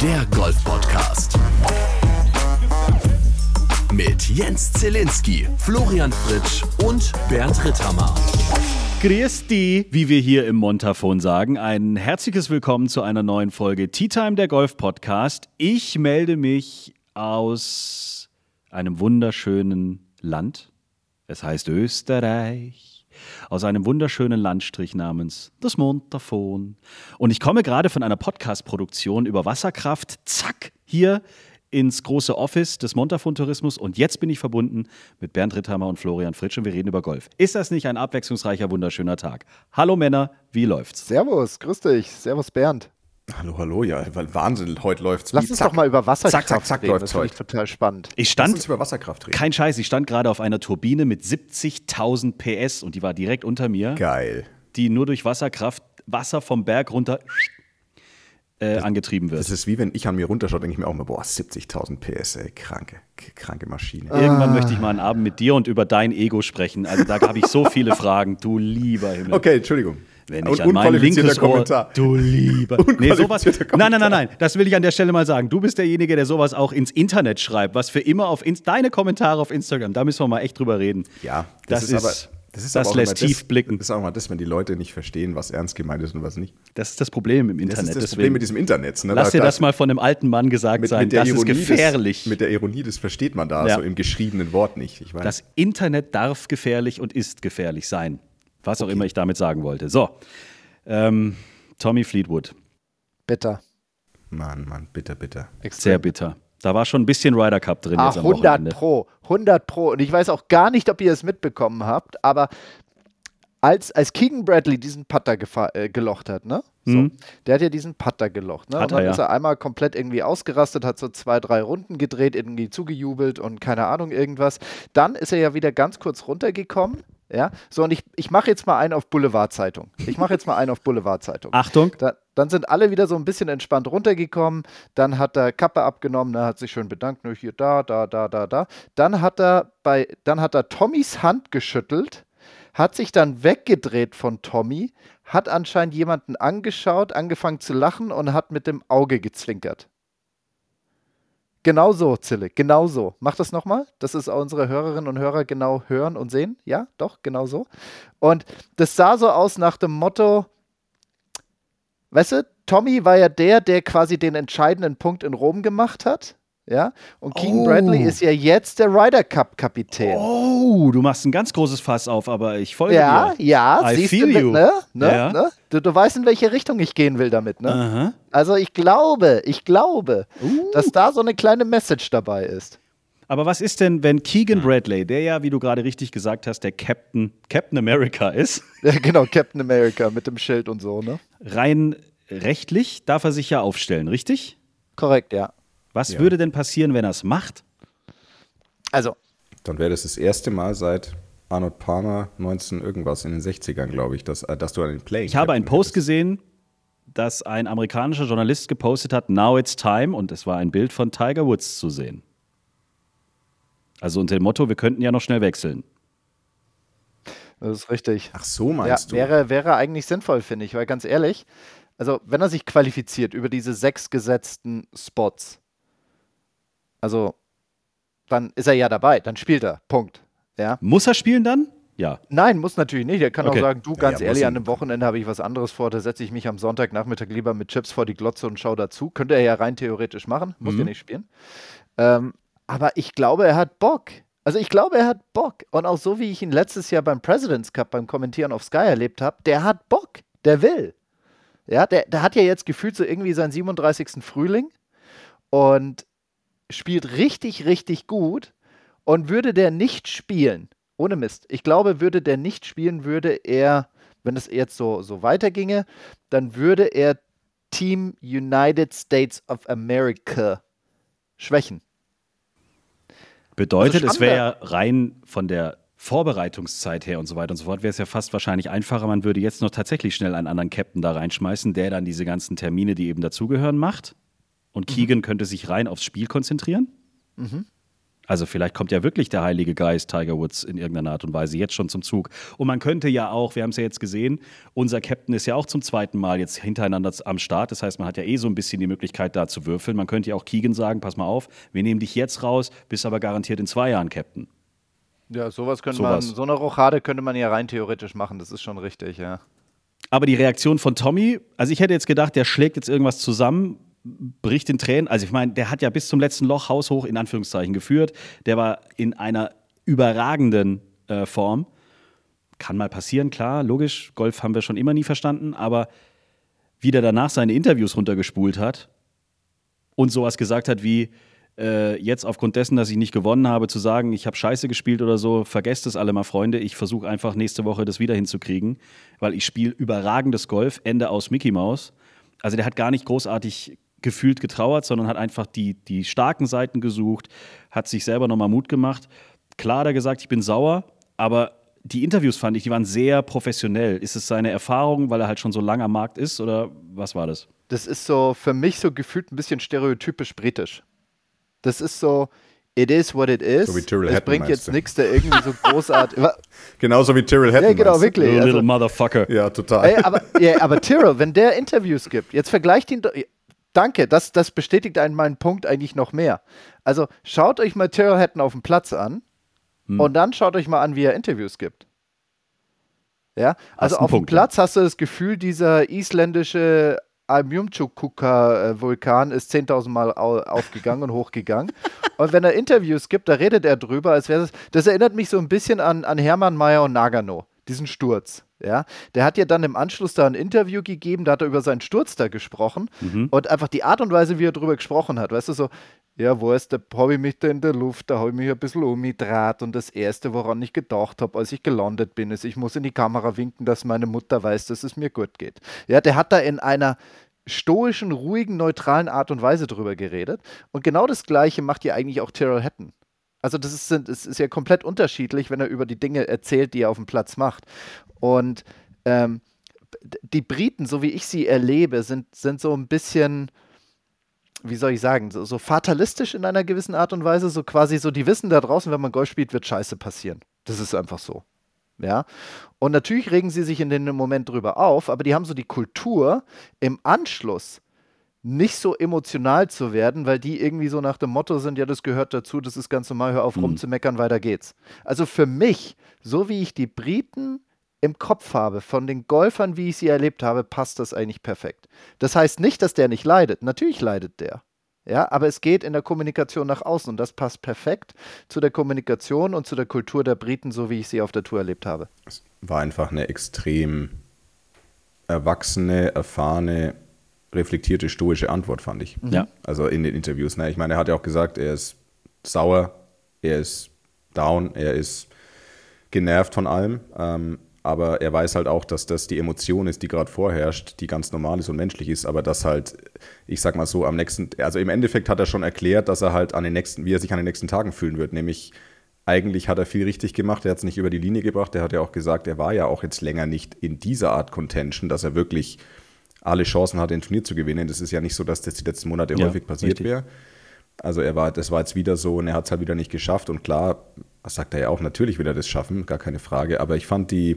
der Golf-Podcast. Mit Jens Zielinski, Florian Fritsch und Bernd Ritthammer. Grüß die, wie wir hier im Montafon sagen. Ein herzliches Willkommen zu einer neuen Folge Tea Time, der Golf-Podcast. Ich melde mich aus einem wunderschönen Land. Es heißt Österreich. Aus einem wunderschönen Landstrich namens das Montafon. Und ich komme gerade von einer Podcast-Produktion über Wasserkraft, zack, hier ins große Office des Montafon-Tourismus. Und jetzt bin ich verbunden mit Bernd Ritthammer und Florian Fritsch und wir reden über Golf. Ist das nicht ein abwechslungsreicher, wunderschöner Tag? Hallo Männer, wie läuft's? Servus, grüß dich. Servus Bernd. Hallo, ja, Wahnsinn, heute läuft's. Lass uns doch mal über Wasserkraft zack, reden, läuft's das finde ich total spannend. Lass uns über Wasserkraft reden. Kein Scheiß, ich stand gerade auf einer Turbine mit 70.000 PS und die war direkt unter mir. Geil. Die nur durch Wasserkraft, Wasser vom Berg runter angetrieben wird. Das ist wie wenn ich an mir runterschaue, denke ich mir auch mal, 70.000 PS, ey, kranke Maschine. Irgendwann möchte ich mal einen Abend mit dir und über dein Ego sprechen. Also da habe ich so viele Fragen, du lieber Himmel. Okay, Entschuldigung. Wenn ich an mein linkes Kommentar. Du lieber. Nee, sowas. Nein. Das will ich an der Stelle mal sagen. Du bist derjenige, der sowas auch ins Internet schreibt, was für immer auf deine Kommentare auf Instagram. Da müssen wir mal echt drüber reden. Ja, das lässt tief blicken. Das ist auch mal das, wenn die Leute nicht verstehen, was ernst gemeint ist und was nicht. Das ist das Problem im Internet. Das ist das Problem mit diesem Internet. Ne? Lass dir das mal von einem alten Mann gesagt sein. Das ist gefährlich. Mit der Ironie, das versteht man da so im geschriebenen Wort nicht. Ich weiß. Das Internet darf gefährlich und ist gefährlich sein. Was auch immer ich damit sagen wollte. So, Tommy Fleetwood. Bitter. Mann, bitter. Extrem. Sehr bitter. Da war schon ein bisschen Ryder Cup drin jetzt am 100 Wochenende. 100 Pro. Und ich weiß auch gar nicht, ob ihr es mitbekommen habt, aber als Keegan Bradley diesen Putter gelocht hat, ne? So, der hat ja diesen Putter gelocht, ne? Und dann ist er einmal komplett irgendwie ausgerastet, hat so 2, 3 Runden gedreht, irgendwie zugejubelt und keine Ahnung irgendwas. Dann ist er ja wieder ganz kurz runtergekommen. Ja, so und ich mache jetzt mal einen auf Boulevardzeitung. Achtung. Dann sind alle wieder so ein bisschen entspannt runtergekommen. Dann hat er Kappe abgenommen, hat sich schön bedankt, nur hier, da. Dann hat er Tommys Hand geschüttelt, hat sich dann weggedreht von Tommy, hat anscheinend jemanden angeschaut, angefangen zu lachen und hat mit dem Auge gezwinkert. Genau so, Zille, genau so. Mach das nochmal, dass es unsere Hörerinnen und Hörer genau hören und sehen. Ja, doch, genau so. Und das sah so aus nach dem Motto, weißt du, Tommy war ja der quasi den entscheidenden Punkt in Rom gemacht hat. Ja, und Keegan Bradley ist ja jetzt der Ryder Cup Kapitän. Oh, du machst ein ganz großes Fass auf, aber ich folge dir. Ja, I siehst feel du, you. Ne? Du weißt, in welche Richtung ich gehen will damit, ne? Aha. Also ich glaube, dass da so eine kleine Message dabei ist. Aber was ist denn, wenn Keegan Bradley, der ja, wie du gerade richtig gesagt hast, der Captain America ist? Ja, genau, Captain America mit dem Schild und so, ne? Rein rechtlich darf er sich ja aufstellen, richtig? Korrekt, ja. Was würde denn passieren, wenn er es macht? Also. Dann wäre das erste Mal seit Arnold Palmer 19 irgendwas in den 60ern, glaube ich, dass du an den Playing. Ich habe einen Post gesehen, dass ein amerikanischer Journalist gepostet hat, now it's time, und es war ein Bild von Tiger Woods zu sehen. Also unter dem Motto, wir könnten ja noch schnell wechseln. Das ist richtig. Ach so, meinst du? Wäre eigentlich sinnvoll, finde ich, weil ganz ehrlich, also wenn er sich qualifiziert über diese 6 gesetzten Spots, also dann ist er ja dabei, dann spielt er, Punkt. Ja? Muss er spielen dann? Ja. Nein, muss natürlich nicht. Er kann auch sagen, du, ganz ehrlich, muss an dem Wochenende habe ich was anderes vor, da setze ich mich am Sonntagnachmittag lieber mit Chips vor die Glotze und schaue dazu. Könnte er ja rein theoretisch machen, muss ja nicht spielen. Aber ich glaube, er hat Bock. Also ich glaube, er hat Bock. Und auch so, wie ich ihn letztes Jahr beim President's Cup, beim Kommentieren auf Sky erlebt habe, der hat Bock, der will. Ja, der hat ja jetzt gefühlt so irgendwie seinen 37. Frühling und spielt richtig, richtig gut. Und würde der nicht spielen, ohne Mist, ich glaube, würde der nicht spielen, würde er, wenn es jetzt so weiterginge, dann würde er Team United States of America schwächen. Bedeutet, es wäre ja rein von der Vorbereitungszeit her und so weiter und so fort, wäre es ja fast wahrscheinlich einfacher, man würde jetzt noch tatsächlich schnell einen anderen Captain da reinschmeißen, der dann diese ganzen Termine, die eben dazugehören, macht. Und Keegan könnte sich rein aufs Spiel konzentrieren. Also vielleicht kommt ja wirklich der Heilige Geist Tiger Woods in irgendeiner Art und Weise jetzt schon zum Zug. Und man könnte ja auch, wir haben es ja jetzt gesehen, unser Captain ist ja auch zum zweiten Mal jetzt hintereinander am Start. Das heißt, man hat ja so ein bisschen die Möglichkeit, da zu würfeln. Man könnte ja auch Keegan sagen, pass mal auf, wir nehmen dich jetzt raus, bist aber garantiert in 2 Jahren Captain. Ja, so eine Rochade könnte man ja rein theoretisch machen, das ist schon richtig, ja. Aber die Reaktion von Tommy, also ich hätte jetzt gedacht, der schlägt jetzt irgendwas zusammen, bricht in Tränen. Also ich meine, der hat ja bis zum letzten Loch haushoch in Anführungszeichen geführt. Der war in einer überragenden Form. Kann mal passieren, klar, logisch. Golf haben wir schon immer nie verstanden. Aber wie der danach seine Interviews runtergespult hat und sowas gesagt hat wie, jetzt aufgrund dessen, dass ich nicht gewonnen habe, zu sagen, ich habe scheiße gespielt oder so, vergesst es alle mal, Freunde. Ich versuche einfach nächste Woche das wieder hinzukriegen, weil ich spiele überragendes Golf, Ende aus Mickey Mouse. Also der hat gar nicht großartig gefühlt getrauert, sondern hat einfach die starken Seiten gesucht, hat sich selber nochmal Mut gemacht. Klar hat er gesagt, ich bin sauer, aber die Interviews fand ich, die waren sehr professionell. Ist es seine Erfahrung, weil er halt schon so lange am Markt ist oder was war das? Das ist so für mich so gefühlt ein bisschen stereotypisch britisch. Das ist so, it is what it is. So wie Tyrrell es Hatton, bringt jetzt nichts, da irgendwie so großartig. Genauso wie Tyrrell Hatton. Ja, genau, wirklich. Little also, Motherfucker. Ja, total. Ey, aber Tyrrell, wenn der Interviews gibt, jetzt vergleicht ihn doch. Danke, das bestätigt einen meinen Punkt eigentlich noch mehr. Also schaut euch mal Tyrrell Hatton auf dem Platz an und dann schaut euch mal an, wie er Interviews gibt. Ja, also auf dem Platz hast du das Gefühl, dieser isländische Almjumtjukuka-Vulkan ist 10.000 Mal aufgegangen und hochgegangen. Und wenn er Interviews gibt, da redet er drüber, als wäre das erinnert mich so ein bisschen an Hermann Mayer und Nagano, diesen Sturz. Ja, der hat ja dann im Anschluss da ein Interview gegeben, da hat er über seinen Sturz da gesprochen und einfach die Art und Weise, wie er drüber gesprochen hat, weißt du, so, ja, weißt du, da habe ich mich da in der Luft, da habe ich mich ein bisschen umgedreht und das Erste, woran ich gedacht habe, als ich gelandet bin, ist, ich muss in die Kamera winken, dass meine Mutter weiß, dass es mir gut geht. Ja, der hat da in einer stoischen, ruhigen, neutralen Art und Weise drüber geredet und genau das Gleiche macht ja eigentlich auch Tyrrell Hatton. Also es ist ja komplett unterschiedlich, wenn er über die Dinge erzählt, die er auf dem Platz macht. Und die Briten, so wie ich sie erlebe, sind so ein bisschen, wie soll ich sagen, so fatalistisch in einer gewissen Art und Weise. So quasi so, die wissen da draußen, wenn man Golf spielt, wird Scheiße passieren. Das ist einfach so. Ja. Und natürlich regen sie sich in dem Moment drüber auf, aber die haben so die Kultur, im Anschluss nicht so emotional zu werden, weil die irgendwie so nach dem Motto sind, ja, das gehört dazu, das ist ganz normal, hör auf rumzumeckern, weiter geht's. Also für mich, so wie ich die Briten im Kopf habe, von den Golfern, wie ich sie erlebt habe, passt das eigentlich perfekt. Das heißt nicht, dass der nicht leidet. Natürlich leidet der. Ja, aber es geht in der Kommunikation nach außen und das passt perfekt zu der Kommunikation und zu der Kultur der Briten, so wie ich sie auf der Tour erlebt habe. Es war einfach eine extrem erwachsene, erfahrene, reflektierte, stoische Antwort, fand ich. Ja. Also in den Interviews. Ne? Ich meine, er hat ja auch gesagt, er ist sauer, er ist down, er ist genervt von allem. Aber er weiß halt auch, dass das die Emotion ist, die gerade vorherrscht, die ganz normal ist und menschlich ist, aber das halt, ich sag mal so, also im Endeffekt hat er schon erklärt, dass er halt wie er sich an den nächsten Tagen fühlen wird, nämlich eigentlich hat er viel richtig gemacht, er hat es nicht über die Linie gebracht, er hat ja auch gesagt, er war ja auch jetzt länger nicht in dieser Art Contention, dass er wirklich alle Chancen hatte, ein Turnier zu gewinnen. Das ist ja nicht so, dass das die letzten Monate häufig passiert wäre. Also das war jetzt wieder so und er hat es halt wieder nicht geschafft und klar, das sagt er ja auch, natürlich will er das schaffen, gar keine Frage, aber ich fand ich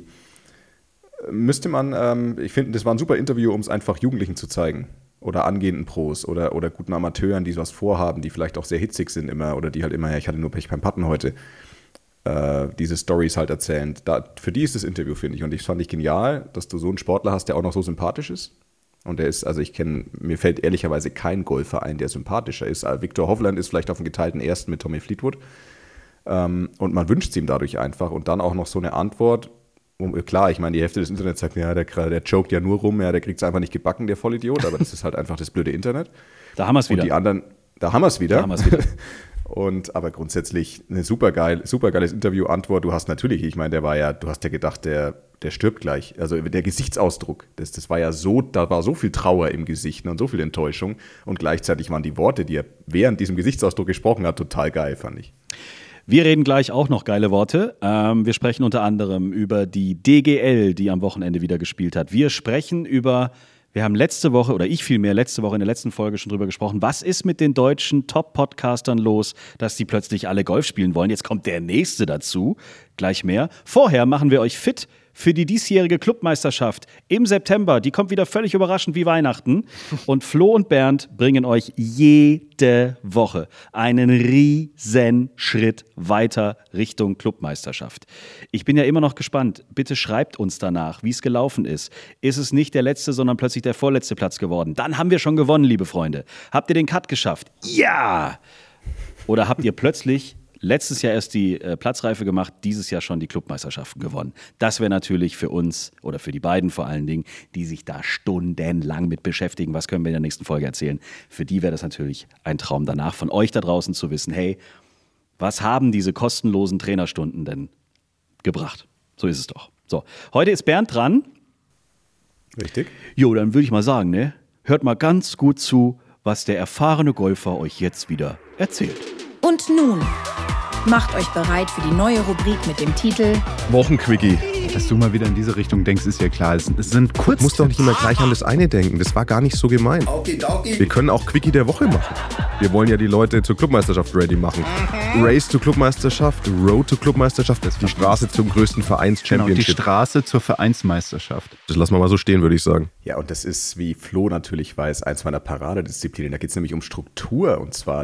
finde, das war ein super Interview, um es einfach Jugendlichen zu zeigen oder angehenden Pros oder guten Amateuren, die was vorhaben, die vielleicht auch sehr hitzig sind immer oder die halt immer, ja, ich hatte nur Pech beim Putten heute, diese Storys halt erzählen. Für die ist das Interview, finde ich, und ich fand ich genial, dass du so einen Sportler hast, der auch noch so sympathisch ist. Und der ist, also mir fällt ehrlicherweise kein Golfer ein, der sympathischer ist. Viktor Hovland ist vielleicht auf dem geteilten Ersten mit Tommy Fleetwood. Und man wünscht es ihm dadurch einfach. Und dann auch noch so eine Antwort. Klar, ich meine, die Hälfte des Internets sagt, ja, der joked ja nur rum, ja, der kriegt es einfach nicht gebacken, der Vollidiot. Aber das ist halt einfach das blöde Internet. Da haben wir es wieder. Und die anderen, da haben wir es wieder. Aber grundsätzlich eine supergeiles Interview-Antwort. Du hast natürlich, ich meine, du hast ja gedacht, der stirbt gleich. Also der Gesichtsausdruck, das war ja so, da war so viel Trauer im Gesicht und so viel Enttäuschung. Und gleichzeitig waren die Worte, die er während diesem Gesichtsausdruck gesprochen hat, total geil, fand ich. Wir reden gleich auch noch geile Worte. Wir sprechen unter anderem über die DGL, die am Wochenende wieder gespielt hat. Wir sprechen über Wir haben letzte Woche in der letzten Folge schon drüber gesprochen, was ist mit den deutschen Top-Podcastern los, dass die plötzlich alle Golf spielen wollen. Jetzt kommt der nächste dazu, gleich mehr. Vorher machen wir euch fit für die diesjährige Clubmeisterschaft im September. Die kommt wieder völlig überraschend wie Weihnachten. Und Flo und Bernd bringen euch jede Woche einen riesen Schritt weiter Richtung Clubmeisterschaft. Ich bin ja immer noch gespannt. Bitte schreibt uns danach, wie es gelaufen ist. Ist es nicht der letzte, sondern plötzlich der vorletzte Platz geworden? Dann haben wir schon gewonnen, liebe Freunde. Habt ihr den Cut geschafft? Ja! Oder habt ihr plötzlich letztes Jahr erst die Platzreife gemacht, dieses Jahr schon die Clubmeisterschaften gewonnen? Das wäre natürlich für uns oder für die beiden vor allen Dingen, die sich da stundenlang mit beschäftigen. Was können wir in der nächsten Folge erzählen? Für die wäre das natürlich ein Traum danach, von euch da draußen zu wissen, hey, was haben diese kostenlosen Trainerstunden denn gebracht? So ist es doch. So, heute ist Bernd dran. Richtig. Jo, dann würde ich mal sagen, ne? Hört mal ganz gut zu, was der erfahrene Golfer euch jetzt wieder erzählt. Und nun, macht euch bereit für die neue Rubrik mit dem Titel Wochenquickie. Dass du mal wieder in diese Richtung denkst, ist ja klar. Es sind kurz. Du musst doch nicht immer gleich an das eine denken. Das war gar nicht so gemein. Wir können auch Quickie der Woche machen. Wir wollen ja die Leute zur Clubmeisterschaft ready machen. Race zur Clubmeisterschaft, Road zur Clubmeisterschaft, das ist die Straße zum größten Vereins-Championship. Genau, die Straße zur Vereinsmeisterschaft. Das lassen wir mal so stehen, würde ich sagen. Ja, und das ist, wie Flo natürlich weiß, eins meiner Paradedisziplinen. Da geht es nämlich um Struktur, und zwar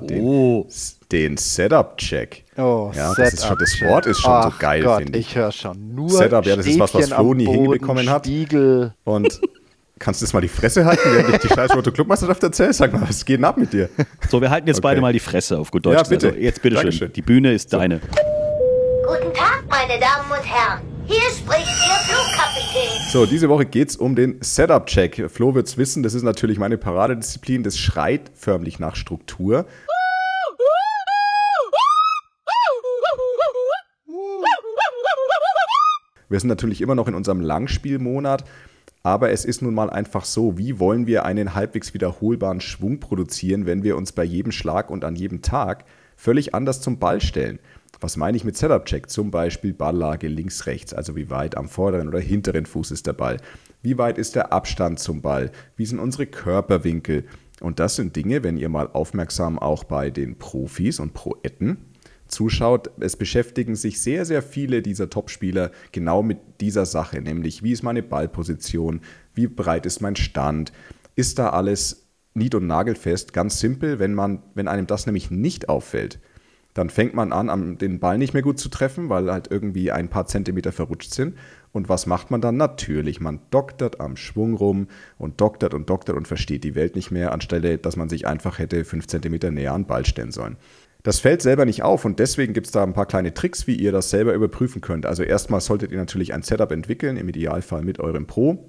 den Setup-Check. Oh, ja, das Wort ist schon so geil, finde ich. Ich höre schon nur Setup, ja, das ist was Flo nie hinbekommen hat. Spiegel. Und kannst du jetzt mal die Fresse halten, während ich die scheiß Rote Clubmeisterschaft erzähle? Sag mal, was geht denn ab mit dir? So, wir halten jetzt beide mal die Fresse auf gut Deutsch. Ja, bitte. Also, jetzt bitteschön. Die Bühne ist deine. Guten Tag, meine Damen und Herren. Hier spricht Ihr Flugkapitän. So, diese Woche geht es um den Setup-Check. Flo wird es wissen, das ist natürlich meine Paradedisziplin. Das schreit förmlich nach Struktur. Wir sind natürlich immer noch in unserem Langspielmonat, aber es ist nun mal einfach so, wie wollen wir einen halbwegs wiederholbaren Schwung produzieren, wenn wir uns bei jedem Schlag und an jedem Tag völlig anders zum Ball stellen? Was meine ich mit Setup-Check? Zum Beispiel Balllage links, rechts, also wie weit am vorderen oder hinteren Fuß ist der Ball? Wie weit ist der Abstand zum Ball? Wie sind unsere Körperwinkel? Und das sind Dinge, wenn ihr mal aufmerksam auch bei den Profis und Proetten zuschaut, es beschäftigen sich sehr, sehr viele dieser Topspieler genau mit dieser Sache, nämlich wie ist meine Ballposition, wie breit ist mein Stand, ist da alles nied- und nagelfest, ganz simpel, wenn einem das nämlich nicht auffällt, dann fängt man an, den Ball nicht mehr gut zu treffen, weil halt irgendwie ein paar Zentimeter verrutscht sind. Und was macht man dann? Natürlich, man doktert am Schwung rum und doktert und versteht die Welt nicht mehr, anstelle, dass man sich einfach hätte 5 Zentimeter näher an den Ball stellen sollen. Das fällt selber nicht auf und deswegen gibt es da ein paar kleine Tricks, wie ihr das selber überprüfen könnt. Also erstmal solltet ihr natürlich ein Setup entwickeln, im Idealfall mit eurem Pro,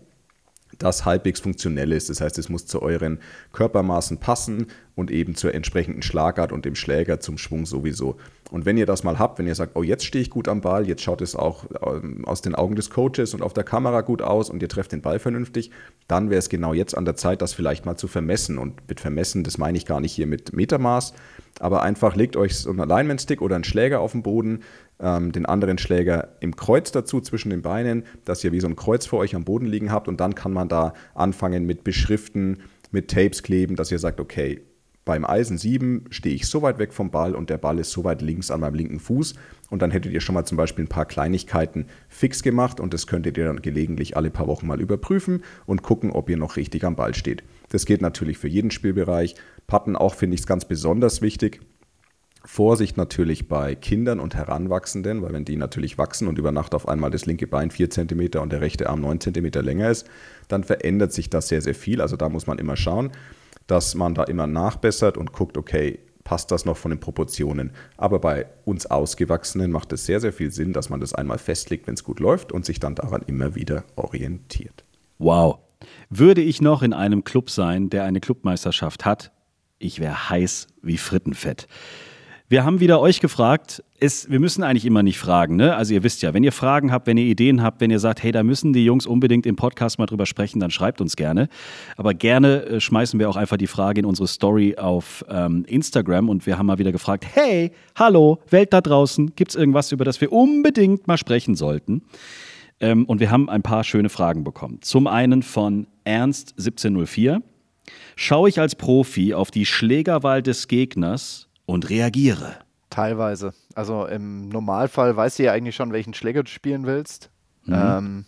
das halbwegs funktionell ist. Das heißt, es muss zu euren Körpermaßen passen und eben zur entsprechenden Schlagart und dem Schläger zum Schwung sowieso. Und wenn ihr das mal habt, wenn ihr sagt, oh, jetzt stehe ich gut am Ball, jetzt schaut es auch aus den Augen des Coaches und auf der Kamera gut aus und ihr trefft den Ball vernünftig, dann wäre es genau jetzt an der Zeit, das vielleicht mal zu vermessen. Und mit vermessen, das meine ich gar nicht hier mit Metermaß, aber einfach legt euch so einen Alignment-Stick oder einen Schläger auf den Boden, den anderen Schläger im Kreuz dazu zwischen den Beinen, dass ihr wie so ein Kreuz vor euch am Boden liegen habt und dann kann man da anfangen mit Beschriften, mit Tapes kleben, dass ihr sagt, okay, beim Eisen 7 stehe ich so weit weg vom Ball und der Ball ist so weit links an meinem linken Fuß und dann hättet ihr schon mal zum Beispiel ein paar Kleinigkeiten fix gemacht und das könntet ihr dann gelegentlich alle paar Wochen mal überprüfen und gucken, ob ihr noch richtig am Ball steht. Das geht natürlich für jeden Spielbereich. Putten auch finde ich es ganz besonders wichtig. Vorsicht natürlich bei Kindern und Heranwachsenden, weil wenn die natürlich wachsen und über Nacht auf einmal das linke Bein 4 cm und der rechte Arm 9 cm länger ist, dann verändert sich das sehr, sehr viel. Also da muss man immer schauen, dass man da immer nachbessert und guckt, okay, passt das noch von den Proportionen. Aber bei uns Ausgewachsenen macht es sehr, sehr viel Sinn, dass man das einmal festlegt, wenn es gut läuft und sich dann daran immer wieder orientiert. Wow. Würde ich noch in einem Club sein, der eine Clubmeisterschaft hat, ich wäre heiß wie Frittenfett. Wir haben wieder euch gefragt, wir müssen eigentlich immer nicht fragen, ne? Also ihr wisst ja, wenn ihr Fragen habt, wenn ihr Ideen habt, wenn ihr sagt, hey, da müssen die Jungs unbedingt im Podcast mal drüber sprechen, dann schreibt uns gerne. Aber gerne schmeißen wir auch einfach die Frage in unsere Story auf Instagram und wir haben mal wieder gefragt, hey, hallo, Welt da draußen, gibt's irgendwas, über das wir unbedingt mal sprechen sollten? Und wir haben ein paar schöne Fragen bekommen. Zum einen von Ernst1704. Schaue ich als Profi auf die Schlägerwahl des Gegners und reagiere? Teilweise. Also im Normalfall weißt du ja eigentlich schon, welchen Schläger du spielen willst. Wenn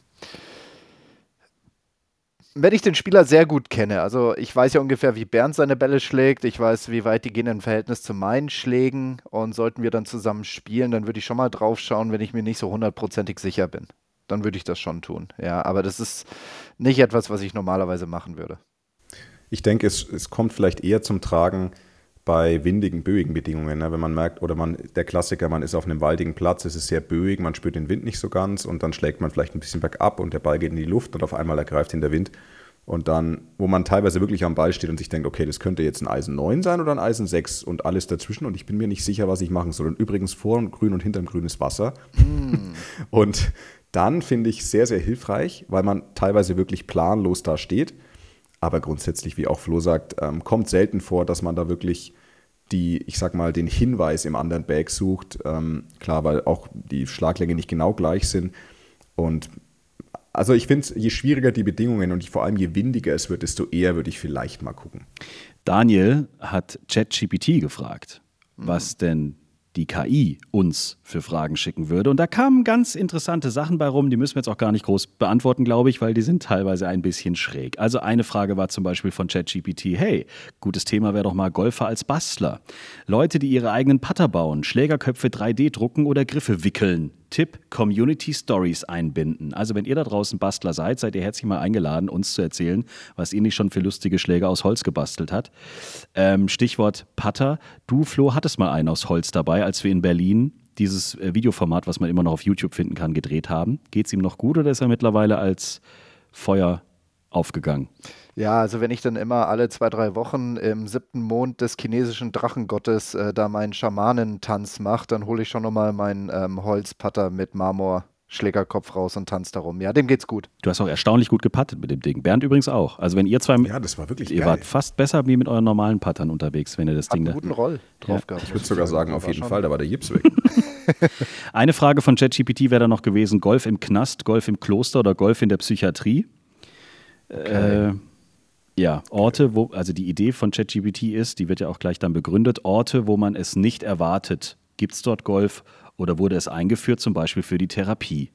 ich den Spieler sehr gut kenne, also ich weiß ja ungefähr, wie Bernd seine Bälle schlägt, ich weiß, wie weit die gehen im Verhältnis zu meinen Schlägen, und sollten wir dann zusammen spielen, dann würde ich schon mal drauf schauen, wenn ich mir nicht so 100%ig sicher bin. Dann würde ich das schon tun. Ja, aber das ist nicht etwas, was ich normalerweise machen würde. Ich denke, es kommt vielleicht eher zum Tragen bei windigen, böigen Bedingungen, ne? Wenn man merkt, der Klassiker, man ist auf einem waldigen Platz, es ist sehr böig, man spürt den Wind nicht so ganz und dann schlägt man vielleicht ein bisschen bergab und der Ball geht in die Luft und auf einmal ergreift ihn der Wind. Und dann, wo man teilweise wirklich am Ball steht und sich denkt, okay, das könnte jetzt ein Eisen 9 sein oder ein Eisen 6 und alles dazwischen und ich bin mir nicht sicher, was ich machen soll. Und übrigens vor dem Grün und hinterm Grün ist Wasser. Und dann finde ich sehr, sehr hilfreich, weil man teilweise wirklich planlos da steht. Aber grundsätzlich, wie auch Flo sagt, kommt selten vor, dass man da wirklich den Hinweis im anderen Bag sucht. Klar, weil auch die Schlaglänge nicht genau gleich sind. Und also ich finde, je schwieriger die Bedingungen und vor allem je windiger es wird, desto eher würde ich vielleicht mal gucken. Daniel hat ChatGPT gefragt, was denn die KI uns für Fragen schicken würde. Und da kamen ganz interessante Sachen bei rum, die müssen wir jetzt auch gar nicht groß beantworten, glaube ich, weil die sind teilweise ein bisschen schräg. Also eine Frage war zum Beispiel von ChatGPT, hey, gutes Thema wäre doch mal Golfer als Bastler. Leute, die ihre eigenen Putter bauen, Schlägerköpfe 3D drucken oder Griffe wickeln. Tipp, Community Stories einbinden. Also wenn ihr da draußen Bastler seid ihr herzlich mal eingeladen, uns zu erzählen, was ihr nicht schon für lustige Schläger aus Holz gebastelt habt. Stichwort Putter. Du, Flo, hattest mal einen aus Holz dabei, als wir in Berlin dieses Videoformat, was man immer noch auf YouTube finden kann, gedreht haben. Geht es ihm noch gut oder ist er mittlerweile als Feuer aufgegangen? Ja, also wenn ich dann immer alle 2-3 Wochen im 7. Mond des chinesischen Drachengottes da meinen Schamanentanz mache, dann hole ich schon nochmal meinen Holzputter mit Marmorschlägerkopf raus und tanze darum. Ja, dem geht's gut. Du hast auch erstaunlich gut gepattet mit dem Ding. Bernd übrigens auch. Also wenn ihr zwei, ja, das war wirklich ihr geil. wart fast besser wie mit euren normalen Puttern unterwegs, wenn ihr das Hat Ding einen guten Roll drauf gehabt. Ich würde sogar sagen, auf jeden Fall, da war der Gips weg. Eine Frage von ChatGPT wäre dann noch gewesen, Golf im Knast, Golf im Kloster oder Golf in der Psychiatrie? Okay. Ja, Orte, also die Idee von ChatGPT ist, die wird ja auch gleich dann begründet, Orte, wo man es nicht erwartet. Gibt es dort Golf oder wurde es eingeführt, zum Beispiel für die Therapie?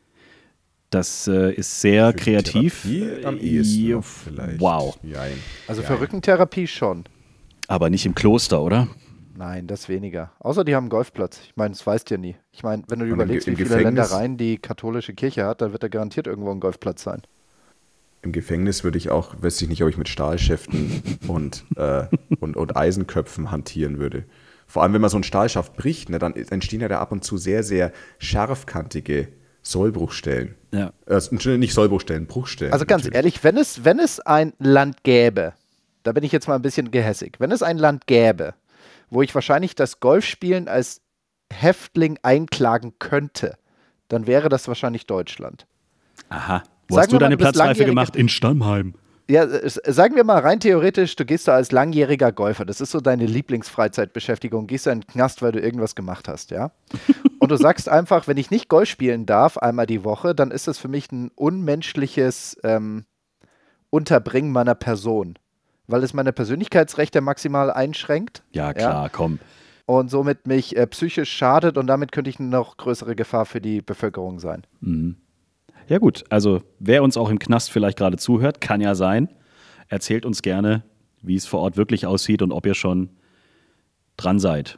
Das ist sehr für kreativ. Am ehesten vielleicht. Wow. Jein. Also für Rückentherapie schon. Aber nicht im Kloster, oder? Nein, das weniger. Außer die haben einen Golfplatz. Ich meine, das weißt du ja nie. Ich meine, wenn du dir überlegst, wie viele Gefängnis, Ländereien die katholische Kirche hat, dann wird da garantiert irgendwo ein Golfplatz sein. Im Gefängnis würde ich auch, weiß ich nicht, ob ich mit Stahlschäften und Eisenköpfen hantieren würde. Vor allem, wenn man so einen Stahlschaft bricht, ne, dann entstehen ja da ab und zu sehr, sehr scharfkantige Sollbruchstellen. Ja. Nicht Sollbruchstellen, Bruchstellen. Also ganz ehrlich, wenn es ein Land gäbe, da bin ich jetzt mal ein bisschen gehässig, wenn es ein Land gäbe, wo ich wahrscheinlich das Golfspielen als Häftling einklagen könnte, dann wäre das wahrscheinlich Deutschland. Aha. Wo hast du deine Platzreife gemacht? In Stammheim. Ja, sagen wir mal rein theoretisch, du gehst da als langjähriger Golfer, das ist so deine Lieblingsfreizeitbeschäftigung, gehst da in den Knast, weil du irgendwas gemacht hast, ja? Und du sagst einfach, wenn ich nicht Golf spielen darf, einmal die Woche, dann ist das für mich ein unmenschliches Unterbringen meiner Person, weil es meine Persönlichkeitsrechte maximal einschränkt. Ja, klar, komm. Und somit mich psychisch schadet und damit könnte ich eine noch größere Gefahr für die Bevölkerung sein. Mhm. Ja gut, also wer uns auch im Knast vielleicht gerade zuhört, kann ja sein. Erzählt uns gerne, wie es vor Ort wirklich aussieht und ob ihr schon dran seid.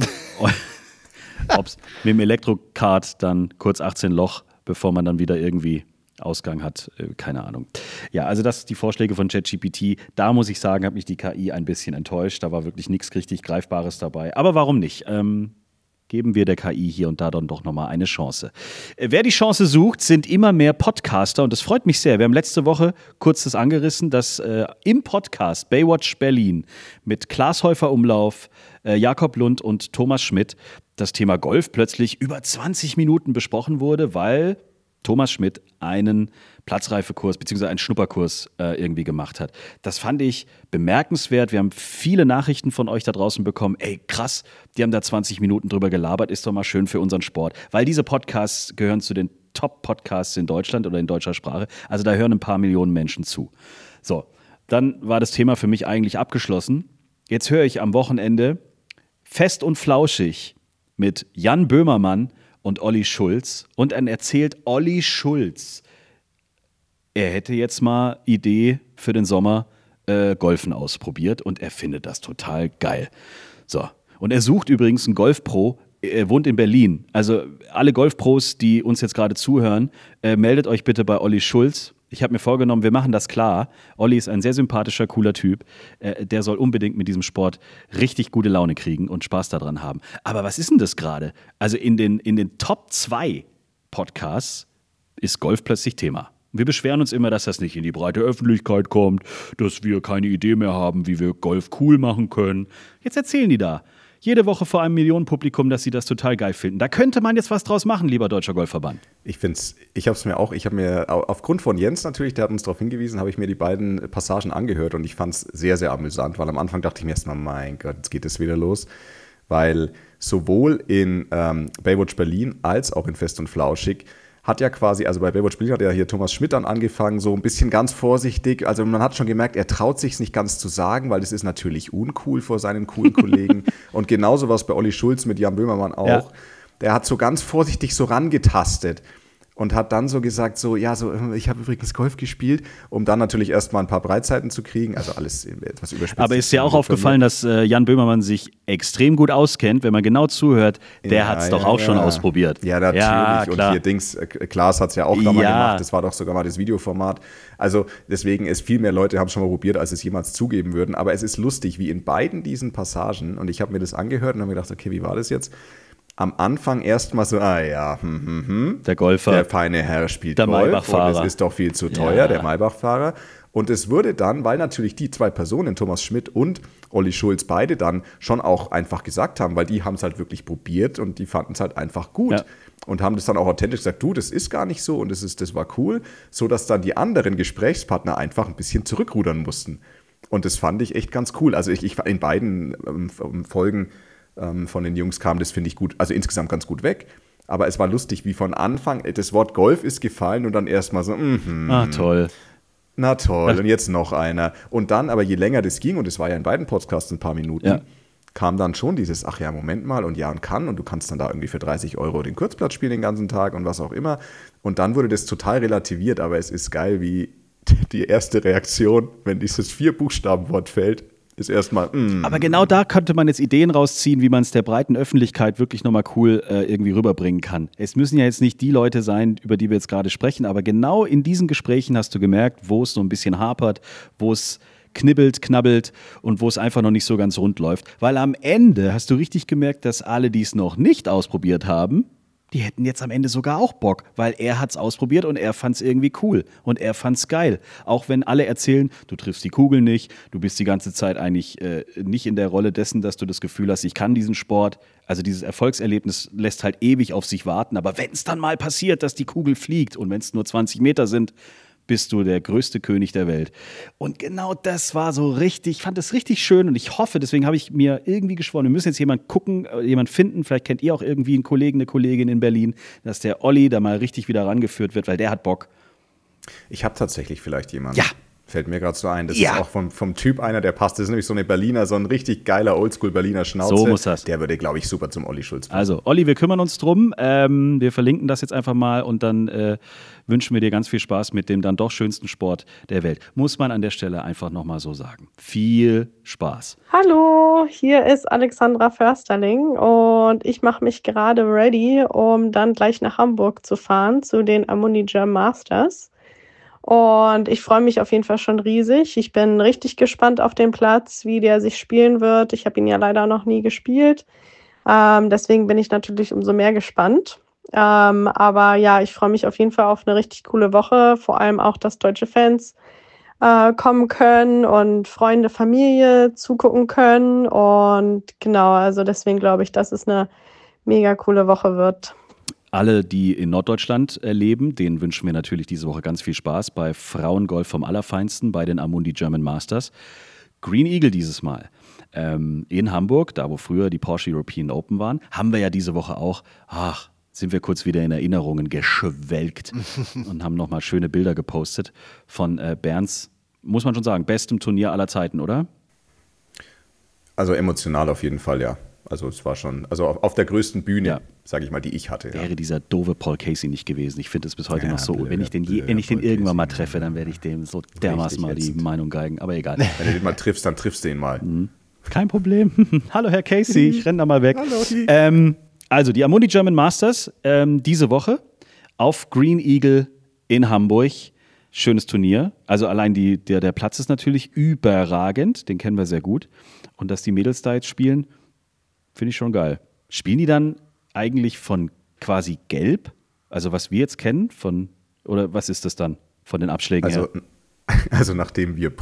Ob es mit dem Elektrokart dann kurz 18 Loch, bevor man dann wieder irgendwie Ausgang hat, keine Ahnung. Ja, also das sind die Vorschläge von ChatGPT. Da muss ich sagen, hat mich die KI ein bisschen enttäuscht. Da war wirklich nichts richtig Greifbares dabei. Aber warum nicht? Geben wir der KI hier und da dann doch nochmal eine Chance. Wer die Chance sucht, sind immer mehr Podcaster und das freut mich sehr. Wir haben letzte Woche kurz das angerissen, dass im Podcast Baywatch Berlin mit Klaas Häufer-Umlauf, Jakob Lund und Thomas Schmidt das Thema Golf plötzlich über 20 Minuten besprochen wurde, weil Thomas Schmidt einen Platzreifekurs bzw. einen Schnupperkurs irgendwie gemacht hat. Das fand ich bemerkenswert. Wir haben viele Nachrichten von euch da draußen bekommen. Ey, krass, die haben da 20 Minuten drüber gelabert. Ist doch mal schön für unseren Sport. Weil diese Podcasts gehören zu den Top-Podcasts in Deutschland oder in deutscher Sprache. Also da hören ein paar Millionen Menschen zu. So, dann war das Thema für mich eigentlich abgeschlossen. Jetzt höre ich am Wochenende Fest und Flauschig mit Jan Böhmermann und Olli Schulz. Und dann erzählt Olli Schulz, er hätte jetzt mal Idee für den Sommer Golfen ausprobiert und er findet das total geil. So, und er sucht übrigens einen Golfpro. Er wohnt in Berlin. Also alle Golfpros, die uns jetzt gerade zuhören, meldet euch bitte bei Olli Schulz. Ich habe mir vorgenommen, wir machen das klar. Olli ist ein sehr sympathischer, cooler Typ. Der soll unbedingt mit diesem Sport richtig gute Laune kriegen und Spaß daran haben. Aber was ist denn das gerade? Also in den Top 2 Podcasts ist Golf plötzlich Thema. Wir beschweren uns immer, dass das nicht in die breite Öffentlichkeit kommt, dass wir keine Idee mehr haben, wie wir Golf cool machen können. Jetzt erzählen die da jede Woche vor einem Millionenpublikum, dass sie das total geil finden. Da könnte man jetzt was draus machen, lieber Deutscher Golfverband. Ich habe mir aufgrund von Jens natürlich, der hat uns darauf hingewiesen, habe ich mir die beiden Passagen angehört und ich fand es sehr, sehr amüsant, weil am Anfang dachte ich mir erstmal, mein Gott, jetzt geht es wieder los. Weil sowohl in Baywatch Berlin als auch in Fest und Flauschig hat ja quasi, also bei Baywatch Berlin hat ja hier Thomas Schmidt dann angefangen, so ein bisschen ganz vorsichtig. Also man hat schon gemerkt, er traut sich es nicht ganz zu sagen, weil das ist natürlich uncool vor seinen coolen Kollegen. Und genauso war es bei Olli Schulz mit Jan Böhmermann auch. Ja. Der hat so ganz vorsichtig so rangetastet und hat dann so gesagt, so, ja, so, ich habe übrigens Golf gespielt, um dann natürlich erstmal ein paar Breitseiten zu kriegen, also alles etwas überspitzt. Aber ist dir auch aufgefallen, dass Jan Böhmermann sich extrem gut auskennt, wenn man genau zuhört, der hat es doch auch schon ausprobiert. Ja, natürlich. Ja, und hier Klaas hat es ja auch nochmal gemacht, das war doch sogar mal das Videoformat. Also deswegen ist viel mehr Leute haben es schon mal probiert, als es jemals zugeben würden, aber es ist lustig, wie in beiden diesen Passagen, und ich habe mir das angehört und habe mir gedacht, okay, wie war das jetzt? Am Anfang erstmal so, der Golfer, der feine Herr spielt der Golf und es ist doch viel zu teuer, der Maybach-Fahrer. Und es wurde dann, weil natürlich die zwei Personen, Thomas Schmidt und Olli Schulz, beide dann schon auch einfach gesagt haben, weil die haben es halt wirklich probiert und die fanden es halt einfach gut und haben das dann auch authentisch gesagt, du, das ist gar nicht so und das war cool, sodass dann die anderen Gesprächspartner einfach ein bisschen zurückrudern mussten. Und das fand ich echt ganz cool. Also ich in beiden Folgen von den Jungs kam das, finde ich, gut, also insgesamt ganz gut weg. Aber es war lustig, wie von Anfang, das Wort Golf ist gefallen und dann erstmal so, toll. Na toll, und jetzt noch einer. Und dann, aber je länger das ging, und es war ja in beiden Podcasts ein paar Minuten, kam dann schon dieses, ach ja, Moment mal, und und du kannst dann da irgendwie für 30 € den Kurzplatz spielen den ganzen Tag und was auch immer. Und dann wurde das total relativiert, aber es ist geil, wie die erste Reaktion, wenn dieses 4-Buchstaben-Wort fällt, ist erstmal. Aber genau da könnte man jetzt Ideen rausziehen, wie man es der breiten Öffentlichkeit wirklich nochmal cool irgendwie rüberbringen kann. Es müssen ja jetzt nicht die Leute sein, über die wir jetzt gerade sprechen, aber genau in diesen Gesprächen hast du gemerkt, wo es so ein bisschen hapert, wo es knabbelt und wo es einfach noch nicht so ganz rund läuft. Weil am Ende hast du richtig gemerkt, dass alle, die es noch nicht ausprobiert haben, die hätten jetzt am Ende sogar auch Bock, weil er hat es ausprobiert und er fand es irgendwie cool und er fand es geil. Auch wenn alle erzählen, du triffst die Kugel nicht, du bist die ganze Zeit eigentlich nicht in der Rolle dessen, dass du das Gefühl hast, ich kann diesen Sport. Also dieses Erfolgserlebnis lässt halt ewig auf sich warten. Aber wenn es dann mal passiert, dass die Kugel fliegt und wenn es nur 20 Meter sind, bist du der größte König der Welt. Und genau das war so richtig, ich fand das richtig schön und ich hoffe, deswegen habe ich mir irgendwie geschworen, wir müssen jetzt jemanden finden, vielleicht kennt ihr auch irgendwie einen Kollegen, eine Kollegin in Berlin, dass der Olli da mal richtig wieder rangeführt wird, weil der hat Bock. Ich habe tatsächlich vielleicht jemanden. Ja. Fällt mir gerade so ein. Das ist auch vom Typ einer, der passt. Das ist nämlich so eine Berliner, so ein richtig geiler Oldschool-Berliner Schnauze. So muss das. Der würde, glaube ich, super zum Olli Schulz passen. Also, Olli, wir kümmern uns drum. Wir verlinken das jetzt einfach mal und dann wünschen wir dir ganz viel Spaß mit dem dann doch schönsten Sport der Welt. Muss man an der Stelle einfach nochmal so sagen. Viel Spaß. Hallo, hier ist Alexandra Försterling und ich mache mich gerade ready, um dann gleich nach Hamburg zu fahren zu den Amundi German Masters. Und ich freue mich auf jeden Fall schon riesig. Ich bin richtig gespannt auf den Platz, wie der sich spielen wird. Ich habe ihn ja leider noch nie gespielt. Deswegen bin ich natürlich umso mehr gespannt. Aber ja, ich freue mich auf jeden Fall auf eine richtig coole Woche. Vor allem auch, dass deutsche Fans kommen können und Freunde, Familie zugucken können. Und genau, also deswegen glaube ich, dass es eine mega coole Woche wird. Alle, die in Norddeutschland leben, denen wünschen wir natürlich diese Woche ganz viel Spaß bei Frauengolf vom Allerfeinsten, bei den Amundi German Masters. Green Eagle dieses Mal. In Hamburg, da wo früher die Porsche European Open waren, haben wir ja diese Woche auch, sind wir kurz wieder in Erinnerungen geschwelgt und haben nochmal schöne Bilder gepostet von Bernds, muss man schon sagen, bestem Turnier aller Zeiten, oder? Also emotional auf jeden Fall, ja. Also es war schon, also auf der größten Bühne, sage ich mal, die ich hatte. Wäre dieser doofe Paul Casey nicht gewesen. Ich finde es bis heute noch so. Wenn ich den irgendwann mal treffe, dann werde ich dem so dermaßen mal die Meinung geigen. Aber egal. Wenn du den mal triffst, dann triffst du ihn mal. Kein Problem. Hallo Herr Casey, ich renne da mal weg. Hallo. Also die Amundi German Masters diese Woche auf Green Eagle in Hamburg. Schönes Turnier. Also allein der Platz ist natürlich überragend. Den kennen wir sehr gut. Und dass die Mädels da jetzt spielen, finde ich schon geil. Spielen die dann eigentlich von quasi Gelb? Also was wir jetzt kennen oder was ist das dann von den Abschlägen her? Also nachdem wir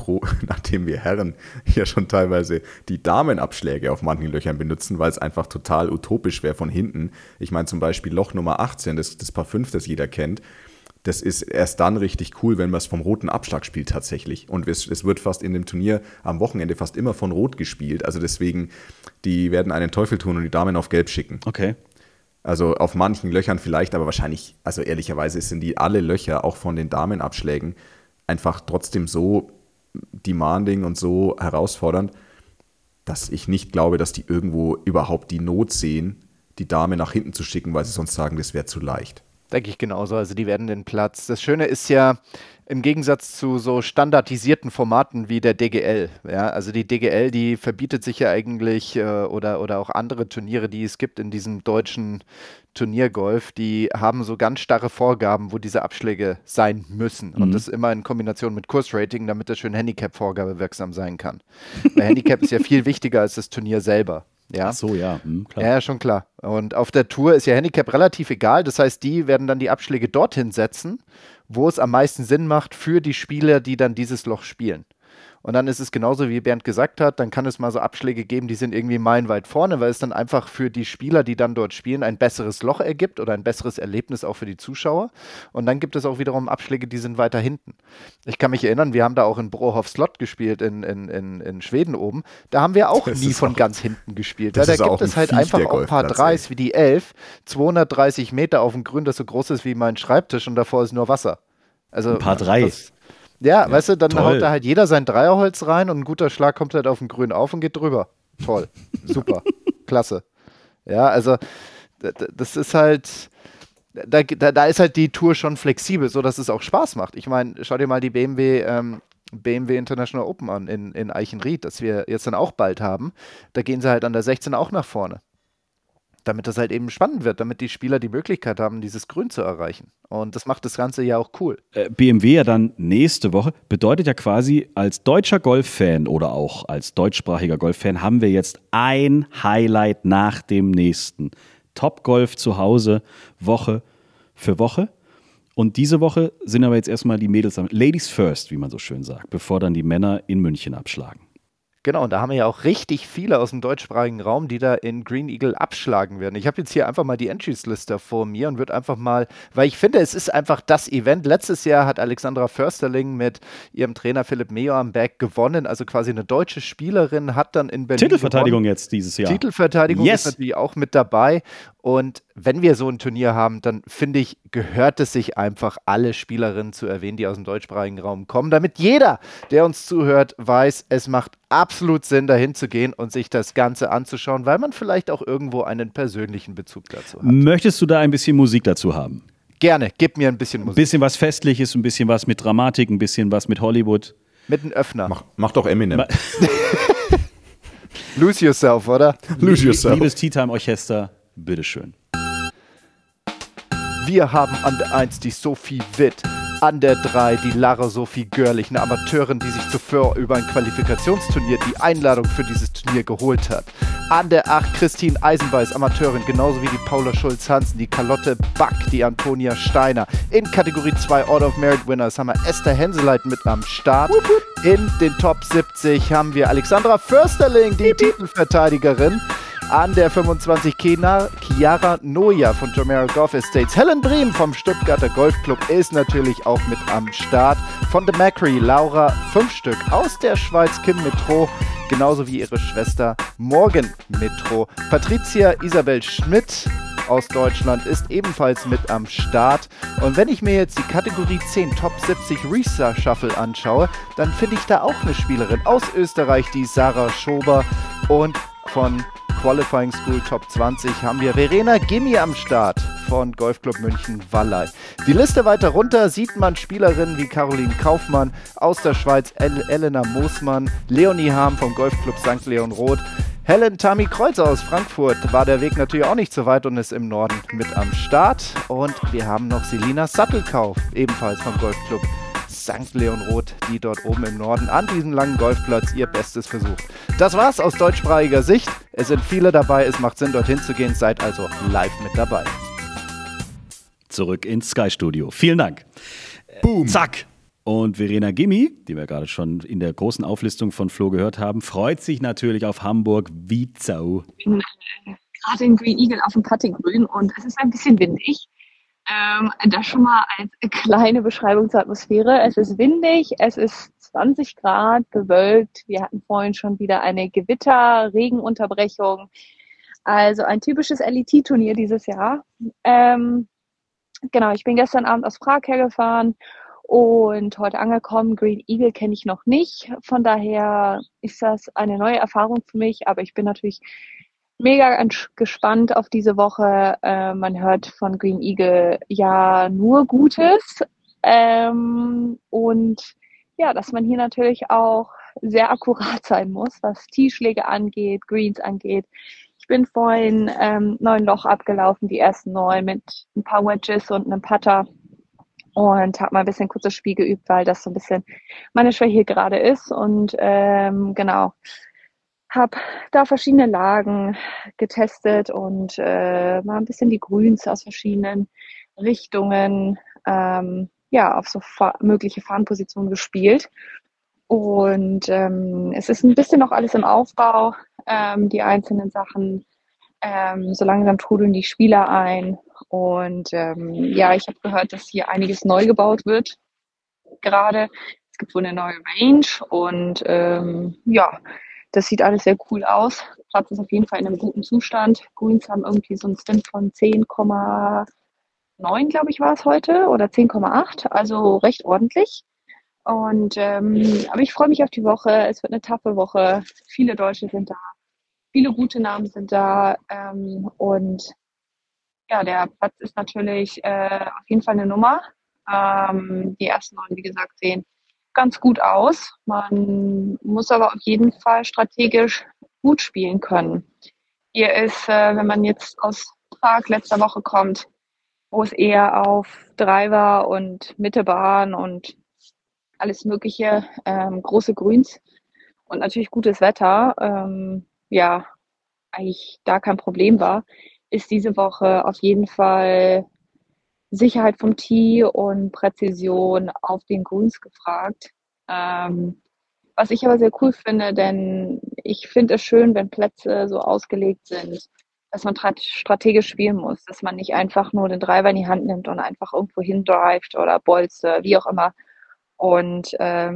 Herren ja schon teilweise die Damenabschläge auf manchen Löchern benutzen, weil es einfach total utopisch wäre von hinten. Ich meine zum Beispiel Loch Nummer 18, das Par 5, das jeder kennt. Das ist erst dann richtig cool, wenn man es vom roten Abschlag spielt tatsächlich. Und es wird fast in dem Turnier am Wochenende fast immer von Rot gespielt. Also deswegen, die werden einen Teufel tun und die Damen auf Gelb schicken. Okay. Also auf manchen Löchern vielleicht, aber wahrscheinlich, also ehrlicherweise sind die alle Löcher, auch von den Damenabschlägen, einfach trotzdem so demanding und so herausfordernd, dass ich nicht glaube, dass die irgendwo überhaupt die Not sehen, die Dame nach hinten zu schicken, weil sie sonst sagen, das wäre zu leicht. Denke ich genauso. Also die werden den Platz. Das Schöne ist ja, im Gegensatz zu so standardisierten Formaten wie der DGL, ja, also die DGL, die verbietet sich ja eigentlich oder auch andere Turniere, die es gibt in diesem deutschen Turniergolf, die haben so ganz starre Vorgaben, wo diese Abschläge sein müssen. Und das immer in Kombination mit Kursrating, damit das schön Handicap-Vorgabe wirksam sein kann. Weil Handicap ist ja viel wichtiger als das Turnier selber. Ja. Ach so, ja, klar. Ja, schon klar. Und auf der Tour ist ja Handicap relativ egal. Das heißt, die werden dann die Abschläge dorthin setzen, wo es am meisten Sinn macht für die Spieler, die dann dieses Loch spielen. Und dann ist es genauso, wie Bernd gesagt hat, dann kann es mal so Abschläge geben, die sind irgendwie meilenweit vorne, weil es dann einfach für die Spieler, die dann dort spielen, ein besseres Loch ergibt oder ein besseres Erlebnis auch für die Zuschauer. Und dann gibt es auch wiederum Abschläge, die sind weiter hinten. Ich kann mich erinnern, wir haben da auch in Brohof Slot gespielt in Schweden oben. Da haben wir auch nie von ganz hinten gespielt. Da gibt es halt einfach auch ein paar Dreis wie die 11, 230 Meter auf dem Grün, das so groß ist wie mein Schreibtisch und davor ist nur Wasser. Also ein paar Dreis. Ja, weißt du, dann haut da halt jeder sein Dreierholz rein und ein guter Schlag kommt halt auf den Grün auf und geht drüber. Toll. Super. Klasse. Ja, also das ist halt, da ist halt die Tour schon flexibel, so dass es auch Spaß macht. Ich meine, schau dir mal die BMW International Open an in Eichenried, das wir jetzt dann auch bald haben. Da gehen sie halt an der 16 auch nach vorne. Damit das halt eben spannend wird, damit die Spieler die Möglichkeit haben, dieses Grün zu erreichen. Und das macht das Ganze ja auch cool. BMW ja dann nächste Woche, bedeutet ja quasi, als deutscher Golffan oder auch als deutschsprachiger Golffan haben wir jetzt ein Highlight nach dem nächsten. Top-Golf zu Hause, Woche für Woche. Und diese Woche sind aber jetzt erstmal die Mädels, Ladies first, wie man so schön sagt, bevor dann die Männer in München abschlagen. Genau, und da haben wir ja auch richtig viele aus dem deutschsprachigen Raum, die da in Green Eagle abschlagen werden. Ich habe jetzt hier einfach mal die Entries-Liste vor mir und würde einfach mal, weil ich finde, es ist einfach das Event. Letztes Jahr hat Alexandra Försterling mit ihrem Trainer Philipp Meyer am Berg gewonnen, also quasi eine deutsche Spielerin, hat dann in Berlin Titelverteidigung gewonnen. Jetzt dieses Jahr. Titelverteidigung ist natürlich auch mit dabei. Und wenn wir so ein Turnier haben, dann finde ich, gehört es sich einfach, alle Spielerinnen zu erwähnen, die aus dem deutschsprachigen Raum kommen, damit jeder, der uns zuhört, weiß, es macht absolut Sinn, dahin zu gehen und sich das Ganze anzuschauen, weil man vielleicht auch irgendwo einen persönlichen Bezug dazu hat. Möchtest du da ein bisschen Musik dazu haben? Gerne, gib mir ein bisschen Musik. Ein bisschen was Festliches, ein bisschen was mit Dramatik, ein bisschen was mit Hollywood. Mit einem Öffner. Mach doch Eminem. Lose yourself, oder? Lose yourself. Liebes Tea Time Orchester, bitteschön. Wir haben an der 1 die Sophie Witt, an der 3 die Lara Sophie Görlich, eine Amateurin, die sich zuvor über ein Qualifikationsturnier die Einladung für dieses Turnier geholt hat. An der 8 Christine Eisenbeiß, Amateurin, genauso wie die Paula Schulz-Hansen, die Carlotte Back, die Antonia Steiner. In Kategorie 2 Order of Merit Winners haben wir Esther Henseleit mit am Start. In den Top 70 haben wir Alexandra Försterling, die Titelverteidigerin. An der 25 Chiara Noja von Jumeirah Golf Estates. Helen Briem vom Stuttgarter Golfclub ist natürlich auch mit am Start. Von The Macri Laura 5 Stück. Aus der Schweiz Kim Metro, genauso wie ihre Schwester Morgan Metro. Patricia Isabel Schmidt aus Deutschland ist ebenfalls mit am Start. Und wenn ich mir jetzt die Kategorie 10 Top 70 Reshuffle anschaue, dann finde ich da auch eine Spielerin aus Österreich, die Sarah Schober. Und von Qualifying School Top 20 haben wir Verena Gimmi am Start von Golfclub München Wallei. Die Liste weiter runter sieht man Spielerinnen wie Caroline Kaufmann aus der Schweiz, Elena Moosmann, Leonie Harm vom Golfclub St. Leon Roth, Helen Tami Kreuzer aus Frankfurt. War der Weg natürlich auch nicht so weit und ist im Norden mit am Start. Und wir haben noch Selina Sattelkauf, ebenfalls vom Golfclub St. Leon Roth, die dort oben im Norden an diesem langen Golfplatz ihr Bestes versucht. Das war's aus deutschsprachiger Sicht. Es sind viele dabei, es macht Sinn, dorthin zu gehen. Seid also live mit dabei. Zurück ins Sky-Studio. Vielen Dank. Boom. Zack. Und Verena Gimmi, die wir gerade schon in der großen Auflistung von Flo gehört haben, freut sich natürlich auf Hamburg wie Sau. Ich bin gerade in Green Eagle auf dem Puttinggrün und es ist ein bisschen windig. Das schon mal als kleine Beschreibung zur Atmosphäre. Es ist windig, es ist 20 Grad, bewölkt. Wir hatten vorhin schon wieder eine Gewitter-Regenunterbrechung. Also ein typisches LET-Turnier dieses Jahr. Genau, ich bin gestern Abend aus Prag hergefahren und heute angekommen. Green Eagle kenne ich noch nicht. Von daher ist das eine neue Erfahrung für mich. Aber ich bin natürlich mega gespannt auf diese Woche. Man hört von Green Eagle ja nur Gutes. Und ja, dass man hier natürlich auch sehr akkurat sein muss, was Teeschläge angeht, Greens angeht. Ich bin vorhin 9 Loch abgelaufen, die ersten 9 mit ein paar Wedges und einem Putter. Und habe mal ein bisschen kurzes Spiel geübt, weil das so ein bisschen meine Schwäche gerade ist. Und genau, habe da verschiedene Lagen getestet und mal ein bisschen die Grüns aus verschiedenen Richtungen auf so mögliche Fahnenpositionen gespielt. Und es ist ein bisschen noch alles im Aufbau, die einzelnen Sachen. So langsam trudeln die Spieler ein. Und ich habe gehört, dass hier einiges neu gebaut wird gerade. Es gibt wohl eine neue Range und das sieht alles sehr cool aus. Platz ist auf jeden Fall in einem guten Zustand. Greens haben irgendwie so einen Stint von 10,9, glaube ich, war es heute, oder 10,8, also recht ordentlich. Und aber ich freue mich auf die Woche. Es wird eine taffe Woche. Viele Deutsche sind da. Viele gute Namen sind da. Und ja, der Platz ist natürlich auf jeden Fall eine Nummer. Die ersten 9, wie gesagt, sehen ganz gut aus. Man muss aber auf jeden Fall strategisch gut spielen können. Hier ist, wenn man jetzt aus Prag letzter Woche kommt, wo es eher auf Driver und Mittebahn und alles Mögliche, große Grüns und natürlich gutes Wetter, eigentlich da kein Problem war, ist diese Woche auf jeden Fall Sicherheit vom Tee und Präzision auf den Grüns gefragt. Was ich aber sehr cool finde, denn ich finde es schön, wenn Plätze so ausgelegt sind, dass man strategisch spielen muss, dass man nicht einfach nur den Driver in die Hand nimmt und einfach irgendwo hindrivet oder bolze, wie auch immer. Und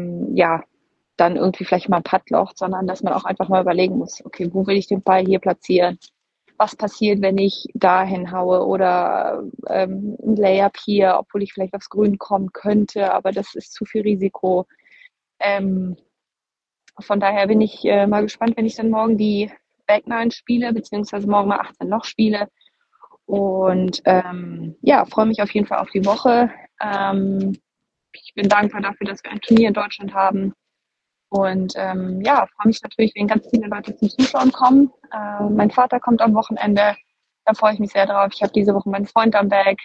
dann irgendwie vielleicht mal ein Puttloch, sondern dass man auch einfach mal überlegen muss, okay, wo will ich den Ball hier platzieren? Was passiert, wenn ich dahin haue oder ein Layup hier, obwohl ich vielleicht aufs Grün kommen könnte, aber das ist zu viel Risiko. Von daher bin ich mal gespannt, wenn ich dann morgen die Back 9 spiele, beziehungsweise morgen mal 18 Loch spiele. Und freue mich auf jeden Fall auf die Woche. Ich bin dankbar dafür, dass wir ein Turnier in Deutschland haben. Und freue mich natürlich, wenn ganz viele Leute zum Zuschauen kommen. Mein Vater kommt am Wochenende, da freue ich mich sehr drauf. Ich habe diese Woche meinen Freund am Berg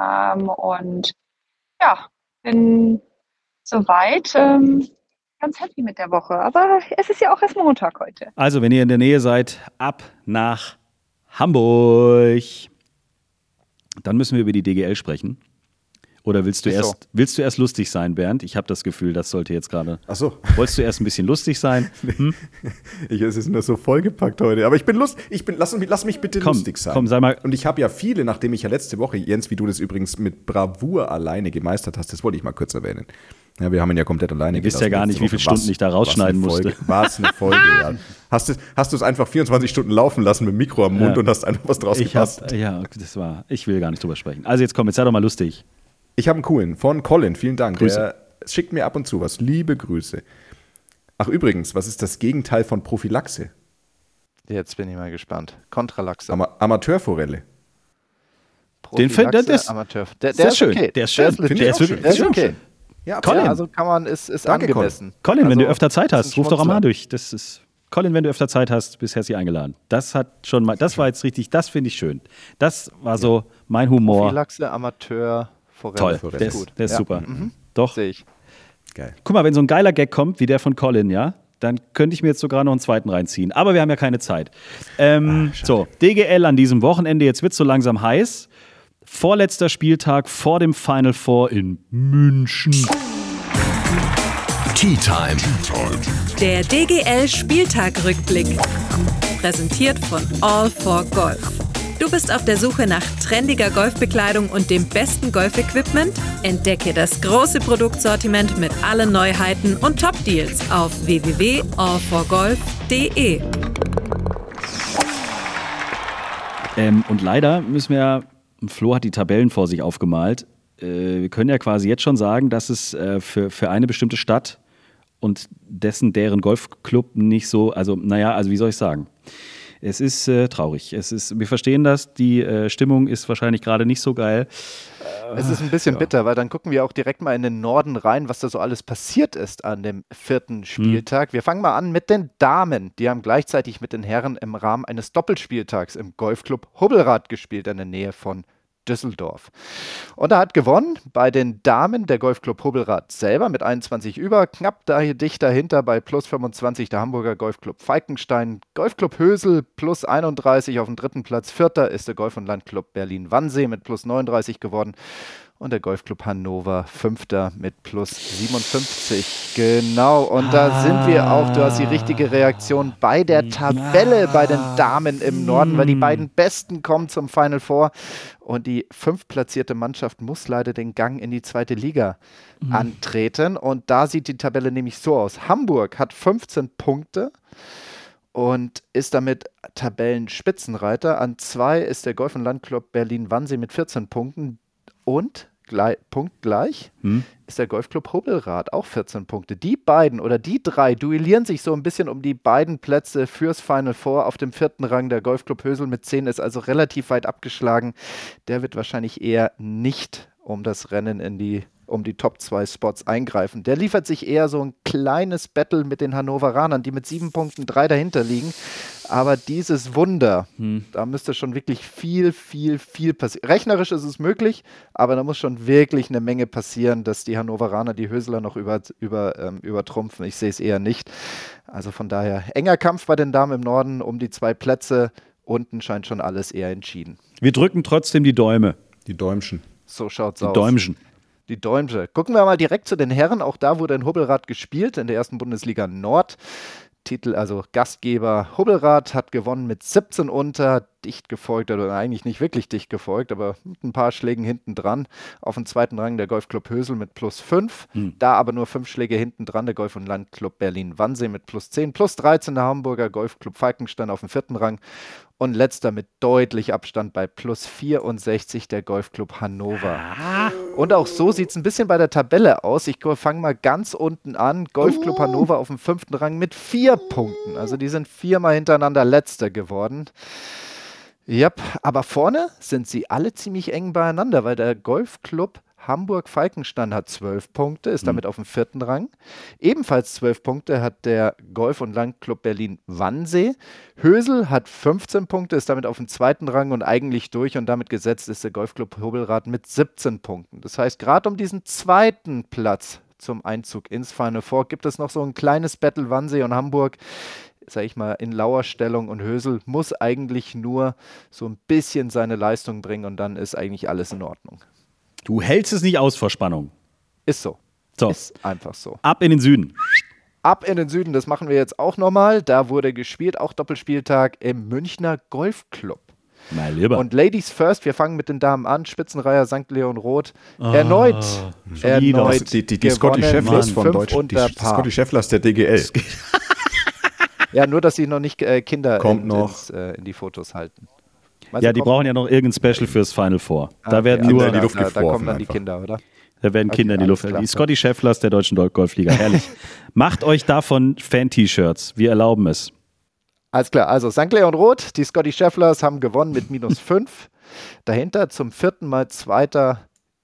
bin soweit ganz happy mit der Woche. Aber es ist ja auch erst Montag heute. Also, wenn ihr in der Nähe seid, ab nach Hamburg. Dann müssen wir über die DGL sprechen. Oder willst du erst lustig sein, Bernd? Ich habe das Gefühl, das sollte jetzt gerade. Ach so. Wolltest du erst ein bisschen lustig sein? Es ist nur so vollgepackt heute. Aber ich bin lustig. Lass mich bitte lustig sein. Komm, sei mal. Und ich habe ja viele, nachdem ich ja letzte Woche, Jens, wie du das übrigens mit Bravour alleine gemeistert hast, das wollte ich mal kurz erwähnen, Ja, wir haben ihn ja komplett alleine Ihr wisst ja gar nicht, wie viele Stunden ich da rausschneiden musste. War es eine Folge, ja. Hast du es einfach 24 Stunden laufen lassen mit dem Mikro am Mund und hast einfach was draus gepasst? Ich will gar nicht drüber sprechen. Also jetzt komm, jetzt sei doch mal lustig. Ich habe einen coolen von Colin, vielen Dank. Grüße. Der schickt mir ab und zu was. Liebe Grüße. Ach übrigens, was ist das Gegenteil von Prophylaxe? Jetzt bin ich mal gespannt. Kontralaxe. Amateurforelle. Den finde ich Amateur. Der ist schön. Okay. Der ist schön. Der ist okay. Ja, Colin. Also kann man, ist Danke, angemessen. Colin, wenn Also, du öfter Zeit hast, ist ein ruf doch mal Schmunzler. durch. Colin, wenn du öfter Zeit hast, bist herzlich eingeladen. Das war jetzt richtig, das finde ich schön. Das war so mein Humor. Prophylaxe, Amateur, Forelle. Toll, Das der ist gut. der ist super. Mhm. Doch. Sehe ich. Geil. Guck mal, wenn so ein geiler Gag kommt, wie der von Colin, ja, dann könnte ich mir jetzt sogar noch einen zweiten reinziehen. Aber wir haben ja keine Zeit. So, DGL an diesem Wochenende, jetzt wird es so langsam heiß. Vorletzter Spieltag vor dem Final Four in München. Tea Time. Der DGL-Spieltag-Rückblick. Präsentiert von All for Golf. Du bist auf der Suche nach trendiger Golfbekleidung und dem besten Golfequipment? Entdecke das große Produktsortiment mit allen Neuheiten und Top-Deals auf www.allforgolf.de. Und leider müssen wir, Flo hat die Tabellen vor sich aufgemalt, wir können ja quasi jetzt schon sagen, dass es für eine bestimmte Stadt und deren Golfclub nicht so, also wie soll ich sagen? Es ist traurig. Wir verstehen das, die Stimmung ist wahrscheinlich gerade nicht so geil. Es ist ein bisschen bitter, weil dann gucken wir auch direkt mal in den Norden rein, was da so alles passiert ist an dem 4. Spieltag. Wir fangen mal an mit den Damen. Die haben gleichzeitig mit den Herren im Rahmen eines Doppelspieltags im Golfclub Hubbelrath gespielt, in der Nähe von Düsseldorf. Und da hat gewonnen bei den Damen der Golfclub Hubbelrath selber mit 21 über, knapp dicht dahinter bei plus 25 der Hamburger Golfclub Falkenstein, Golfclub Hösel plus 31 auf dem 3. Platz, 4. ist der Golf- und Landclub Berlin-Wannsee mit plus 39 geworden. Und der Golfclub Hannover 5. mit plus 57. Genau, und da sind wir auch, du hast die richtige Reaktion, bei der Tabelle bei den Damen im Norden, weil die beiden Besten kommen zum Final Four. Und die 5. platzierte Mannschaft muss leider den Gang in die 2. Liga antreten. Und da sieht die Tabelle nämlich so aus. Hamburg hat 15 Punkte. Und ist damit Tabellenspitzenreiter. An 2 ist der Golf- und Landclub Berlin-Wannsee mit 14 Punkten. Und punktgleich ist der Golfclub Hubbelrath, auch 14 Punkte. Die beiden oder die 3 duellieren sich so ein bisschen um die beiden Plätze fürs Final Four. Auf dem 4. Rang der Golfclub Hösel mit 10 ist also relativ weit abgeschlagen. Der wird wahrscheinlich eher nicht um das Rennen um die Top 2 Spots eingreifen. Der liefert sich eher so ein kleines Battle mit den Hannoveranern, die mit 7 Punkten 3 dahinter liegen. Aber dieses Wunder, da müsste schon wirklich viel passieren. Rechnerisch ist es möglich, aber da muss schon wirklich eine Menge passieren, dass die Hannoveraner die Hösler noch übertrumpfen. Ich sehe es eher nicht. Also von daher enger Kampf bei den Damen im Norden um die 2 Plätze. Unten scheint schon alles eher entschieden. Wir drücken trotzdem die Däume. Die Däumchen. So schaut's aus. Die Däumchen. Die Däumchen. Gucken wir mal direkt zu den Herren. Auch da wurde in Hubbelrath gespielt, in der 1. Bundesliga Nord. Titel, also Gastgeber Hubbelrath, hat gewonnen mit 17 unter, dicht gefolgt, oder eigentlich nicht wirklich dicht gefolgt, aber mit ein paar Schlägen hinten dran. Auf dem 2. Rang der Golfclub Hösel mit plus 5, da aber nur 5 Schläge hinten dran der Golf- und Landclub Berlin-Wannsee mit plus 10, plus 13 der Hamburger Golfclub Falkenstein auf dem 4. Rang und letzter mit deutlich Abstand bei plus 64 der Golfclub Hannover. Und auch so sieht es ein bisschen bei der Tabelle aus. Ich fange mal ganz unten an. Golfclub Hannover auf dem 5. Rang mit 4 Punkten. Also die sind 4-mal hintereinander Letzter geworden. Yep, aber vorne sind sie alle ziemlich eng beieinander, weil der Golfclub Hamburg-Falkenstein hat 12 Punkte, ist damit auf dem 4. Rang. Ebenfalls 12 Punkte hat der Golf- und Landclub Berlin-Wannsee. Hösel hat 15 Punkte, ist damit auf dem 2. Rang und eigentlich durch und damit gesetzt ist der Golfclub Hubbelrath mit 17 Punkten. Das heißt, gerade um diesen 2. Platz zum Einzug ins Final Four gibt es noch so ein kleines Battle Wannsee und Hamburg, sage ich mal, in Lauerstellung, und Hösel muss eigentlich nur so ein bisschen seine Leistung bringen und dann ist eigentlich alles in Ordnung. Du hältst es nicht aus vor Spannung. Ist so. So. Ist einfach so. Ab in den Süden. Ab in den Süden, das machen wir jetzt auch nochmal. Da wurde gespielt, auch Doppelspieltag im Münchner Golfclub. Mein Lieber. Und Ladies first, wir fangen mit den Damen an. Spitzenreiher St. Leon Roth. Erneut die Scotty Schefflers von Deutschland. Die Scotty Schefflers der DGL. Ja, nur, dass sie noch nicht Kinder in die Fotos halten. Meinst ja, die brauchen ja noch irgendein Special fürs Final Four. Da werden okay. nur die Luft da kommen dann die Kinder, oder? Da werden Kinder in die Luft. Klar. Die Scotty Schefflers der deutschen Golfliga. Herrlich. Macht euch davon Fan-T-Shirts. Wir erlauben es. Alles klar. Also St. Leon Roth, die Scotty Schefflers haben gewonnen mit -5. Dahinter zum 4. Mal Zweiter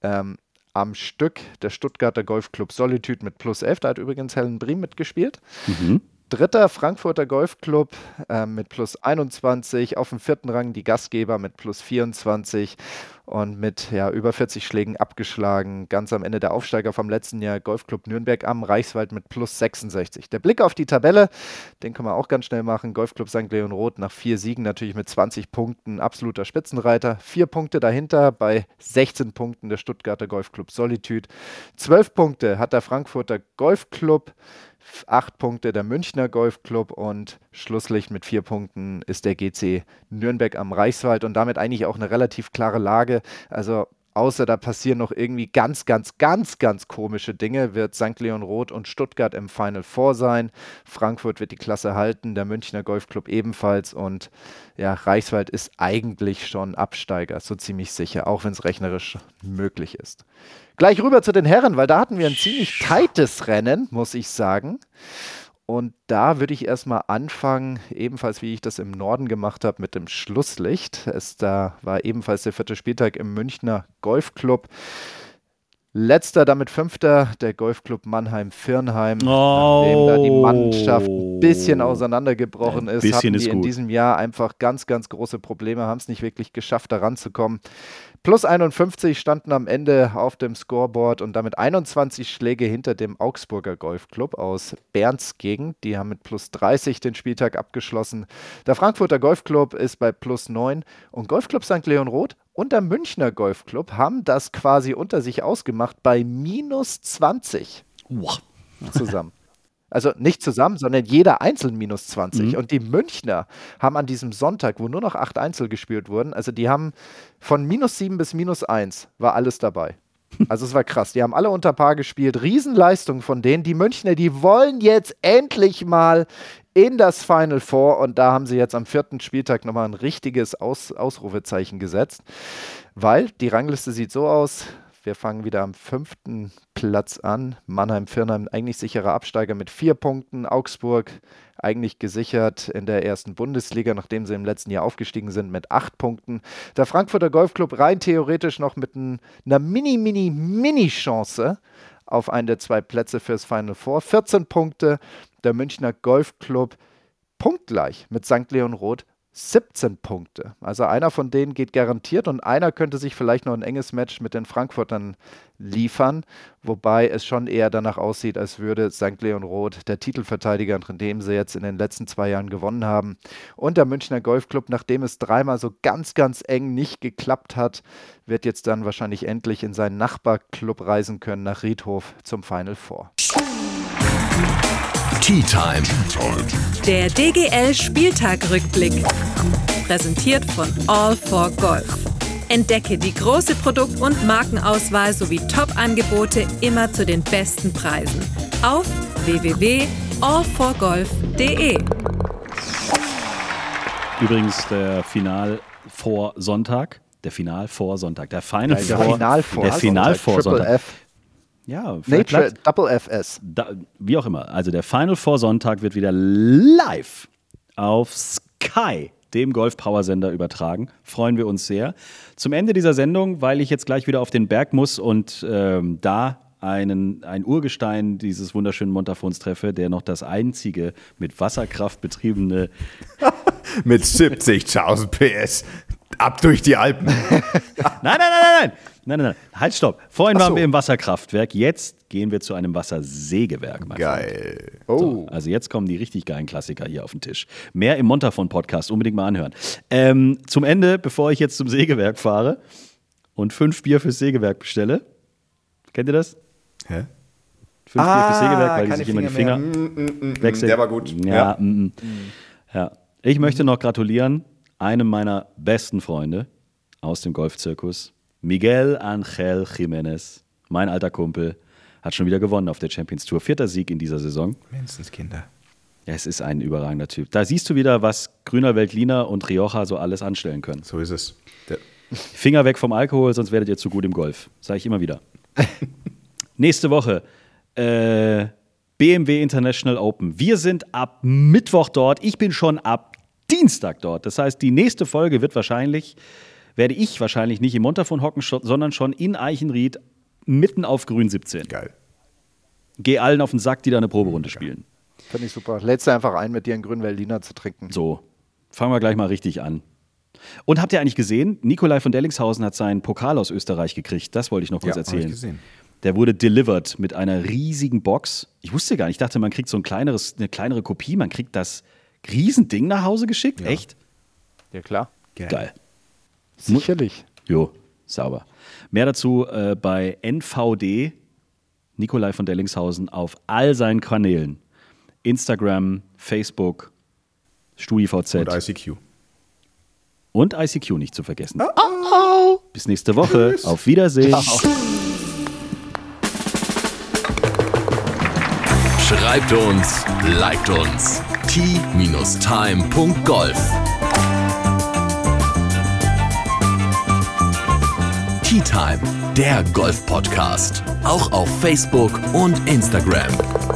am Stück der Stuttgarter Golfclub Solitude mit +11. Da hat übrigens Helen Briem mitgespielt. Dritter Frankfurter Golfclub mit +21, auf dem 4. Rang die Gastgeber mit +24 und mit über 40 Schlägen abgeschlagen. Ganz am Ende der Aufsteiger vom letzten Jahr, Golfclub Nürnberg am Reichswald mit +66. Der Blick auf die Tabelle, den können wir auch ganz schnell machen. Golfclub St. Leon Roth nach 4 Siegen natürlich mit 20 Punkten, absoluter Spitzenreiter. 4 Punkte dahinter bei 16 Punkten der Stuttgarter Golfclub Solitude. 12 Punkte hat der Frankfurter Golfclub, 8 Punkte der Münchner Golfclub und Schlusslicht mit 4 Punkten ist der GC Nürnberg am Reichswald und damit eigentlich auch eine relativ klare Lage. Also außer da passieren noch irgendwie ganz komische Dinge, wird St. Leon Roth und Stuttgart im Final Four sein. Frankfurt wird die Klasse halten, der Münchner Golfclub ebenfalls und Reichswald ist eigentlich schon Absteiger, so ziemlich sicher, auch wenn es rechnerisch möglich ist. Gleich rüber zu den Herren, weil da hatten wir ein ziemlich tightes Rennen, muss ich sagen. Und da würde ich erstmal anfangen, ebenfalls wie ich das im Norden gemacht habe, mit dem Schlusslicht. Da war ebenfalls der 4. Spieltag im Münchner Golfclub. Letzter, damit 5. der Golfclub Mannheim-Virnheim. Nachdem da die Mannschaft ein bisschen auseinandergebrochen ist, hatten die in diesem Jahr einfach ganz große Probleme, haben es nicht wirklich geschafft, da ranzukommen. +51 standen am Ende auf dem Scoreboard und damit 21 Schläge hinter dem Augsburger Golfclub aus Berns Gegend. Die haben mit +30 den Spieltag abgeschlossen. Der Frankfurter Golfclub ist bei +9 und Golfclub St. Leon Roth und der Münchner Golfclub haben das quasi unter sich ausgemacht bei -20 zusammen. Also nicht zusammen, sondern jeder einzeln -20. Und die Münchner haben an diesem Sonntag, wo nur noch 8 Einzel gespielt wurden, also die haben von -7 bis -1 war alles dabei. Also es war krass. Die haben alle unter Paar gespielt. Riesenleistung von denen. Die Münchner, die wollen jetzt endlich mal in das Final Four und da haben sie jetzt am 4. Spieltag nochmal ein richtiges Ausrufezeichen gesetzt, weil die Rangliste sieht so aus. Wir fangen wieder am 5. Platz an. Mannheim-Virnheim eigentlich sicherer Absteiger mit 4 Punkten. Augsburg eigentlich gesichert in der 1. Bundesliga, nachdem sie im letzten Jahr aufgestiegen sind mit 8 Punkten. Der Frankfurter Golfclub rein theoretisch noch mit einer Mini-Chance auf einen der 2 Plätze fürs Final Four. 14 Punkte. Der Münchner Golfclub punktgleich mit St. Leon Roth. 17 Punkte. Also einer von denen geht garantiert und einer könnte sich vielleicht noch ein enges Match mit den Frankfurtern liefern, wobei es schon eher danach aussieht, als würde St. Leon Roth der Titelverteidiger, nachdem sie jetzt in den letzten 2 Jahren gewonnen haben. Und der Münchner Golfclub, nachdem es 3-mal so ganz eng nicht geklappt hat, wird jetzt dann wahrscheinlich endlich in seinen Nachbarclub reisen können, nach Riedhof zum Final Four. Tea Time. Der DGL-Spieltag-Rückblick. Präsentiert von All for Golf. Entdecke die große Produkt- und Markenauswahl sowie Top-Angebote immer zu den besten Preisen. Auf www.allforgolf.de. Übrigens der Final-Vor-Sonntag. Der Final-Vor-Sonntag. Der Final Final-Vor-Sonntag. Ja, Double FS. Wie auch immer. Also der Final Four Sonntag wird wieder live auf Sky, dem Golf-Power-Sender, übertragen. Freuen wir uns sehr. Zum Ende dieser Sendung, weil ich jetzt gleich wieder auf den Berg muss und da ein Urgestein dieses wunderschönen Montafons treffe, der noch das einzige mit Wasserkraft betriebene mit 70.000 PS ab durch die Alpen. Nein. Halt, stopp. Vorhin waren wir im Wasserkraftwerk, jetzt gehen wir zu einem Wassersägewerk. Geil. So, also jetzt kommen die richtig geilen Klassiker hier auf den Tisch. Mehr im Montafon-Podcast, unbedingt mal anhören. Zum Ende, bevor ich jetzt zum Sägewerk fahre und 5 Bier fürs Sägewerk bestelle. Kennt ihr das? Hä? 5 Bier fürs Sägewerk, weil die sich immer die Finger wechseln. Der war gut. Ja. Ich möchte noch gratulieren einem meiner besten Freunde aus dem Golfzirkus, Miguel Angel Jiménez, mein alter Kumpel, hat schon wieder gewonnen auf der Champions Tour. 4. Sieg in dieser Saison. Mindestens Kinder. Ja, es ist ein überragender Typ. Da siehst du wieder, was Grüner Veltliner und Rioja so alles anstellen können. So ist es. Finger weg vom Alkohol, sonst werdet ihr zu gut im Golf. Sage ich immer wieder. Nächste Woche BMW International Open. Wir sind ab Mittwoch dort. Ich bin schon ab Dienstag dort. Das heißt, die nächste Folge werde ich wahrscheinlich nicht im Montafon hocken, sondern schon in Eichenried mitten auf Grün 17. Geil. Geh allen auf den Sack, die da eine Proberunde spielen. Finde ich super. Lädst du einfach ein, mit dir einen grünen Veltliner zu trinken. So, fangen wir gleich mal richtig an. Und habt ihr eigentlich gesehen, Nikolai von Dellingshausen hat seinen Pokal aus Österreich gekriegt. Das wollte ich noch kurz erzählen. Hab ich gesehen. Der wurde delivered mit einer riesigen Box. Ich wusste gar nicht, ich dachte, man kriegt so eine kleinere Kopie. Man kriegt das Riesending nach Hause geschickt. Ja. Echt? Ja, klar. Geil. Sicherlich. Jo, sauber. Mehr dazu bei NVD, Nikolai von Dellingshausen, auf all seinen Kanälen. Instagram, Facebook, StudiVZ. Und ICQ. Und ICQ nicht zu vergessen. Bis nächste Woche. Tschüss. Auf Wiedersehen. Ciao. Schreibt uns, liked uns. t-time.golf. Tea Time, der Golf-Podcast. Auch auf Facebook und Instagram.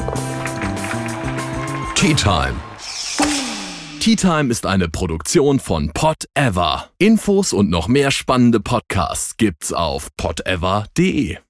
Tea Time. Tea Time ist eine Produktion von Pod Ever. Infos und noch mehr spannende Podcasts gibt's auf podever.de.